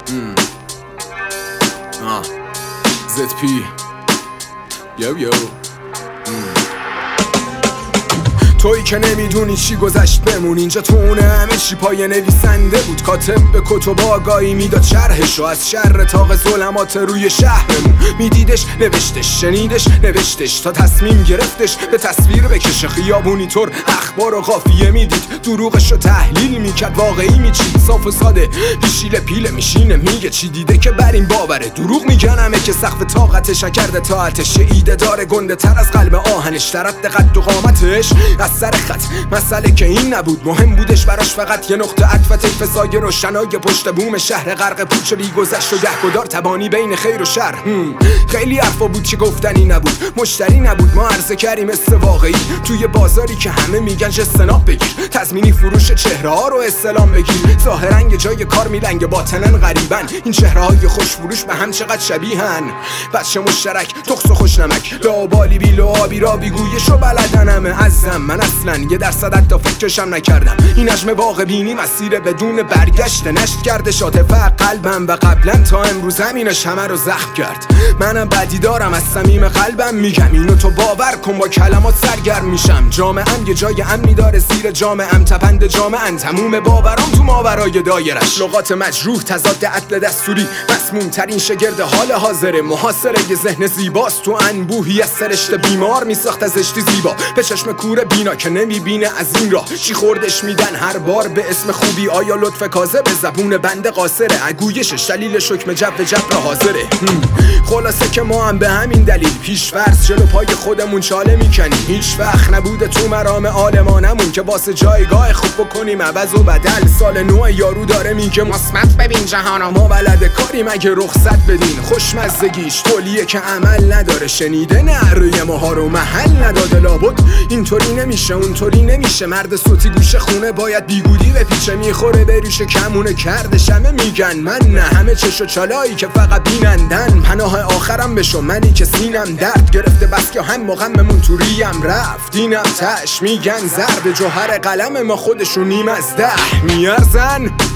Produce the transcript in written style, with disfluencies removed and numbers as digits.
ZP یو تویی که نمیدونی چی گذشت بمون. اینجا تو اونه همه چی پای نویسنده بود. کاتب به کتب آگاهی میداد شرحشو از شر تاق ظلمات روی شهرمون. میدیدش نوشتش، شنیدش نوشتش، تا تصمیم گرفتش به تصویر بکشه. خیابونی طور اخبار و قافیه میدید، دروغشو تحلیل میکرد، واقعی میچید. صاف و ساده پیشیل پیله میشینه میگه چی دیده که بر این باوره. دروغ میگن همه که سقف طاقتش کرده طاعتش. ایده داره گنده تر از قلب آهنش، در حد قد و قامتش از سر خط. مسئله که این نبود، مهم بودش براش فقط یه نقطه عطف طیف سایه روشنای پشت بوم شهر غرق پوچ بی گذشت و گهگدار تبانی بین خیر و شر. خیلی حرفا بود که گفتنی نبود، مشتری نبود، ما عرضه کردیم مثل واقعی توی بازاری که همه میگن جستناب بگیر. تضمینی فروش چهره ها رو استلام بگیر. ظاهرا یه جای کار میلنگ، باطنا غریبن. این چهره های خوش فروش به هم چقدر شبیهن. بچه مشترک تخس و خوش نمک، لابالی بی لعابی را بیگویش و بلدنمه. عزم من اصلا یه درصد حتی فکرشم نکردم. این حجم واقع بینی مسیر بدون برگشت نشت کرده شاطفه قلبم و قبلا تا امروز همینش همه رو زخم کرد. منم بدی دارم از صمیم قلبم میگم اینو تو باور کن، با کلمات سرگرم میشم. جامعم یه جای امنی داره زیر جامعم، تپند جامعن تموم باورام تو ماورای دایرش. لغات مجروح تضاد عدل دستوری، مسموم ترین شگرد حال حاضره. محاصره یه ذهن زیباست تو انبوهی از سرشت بیمار میساخت از اشتی زیبا. به چشم کور بینا که نمیبینه از این راه چی خوردش میدن هر بار به اسم خوبی. آیا لطف کاذب زبون بنده قاصره، اگویشش دلیل شکم جبر حاضره. خلاصه که ما هم به همین دلیل پیش فرض جلو پای خودمون چاله میکنیم. هیچ وقت نبوده تو مرام آلمانمون که واسه جایگاه خوب بکنیم عوض و بدل. سال نو یارو داره میگه مثبت ببین جهانا، ما بلد کاری مگه رخصت بدین. خوشمزگیش تولیه که عمل نداره، شنیده نه روی ماها رو محل نداده. لابد اینطوری نمیشه اونطوری نمیشه، مرد صوتی گوشه خونه باید بیگودی به پیچه. میخوره به ریشه کمونه کرده شمه میگن من نه، همه چش و چالایی که فقط بینندن. پناه آخرم بشو منی که سینم درد گرفته، بس که هم مغممون تو ریم رفت. اینم تش میگن زرد جوهر قلم ما خودشون نیم از 10 میارزن.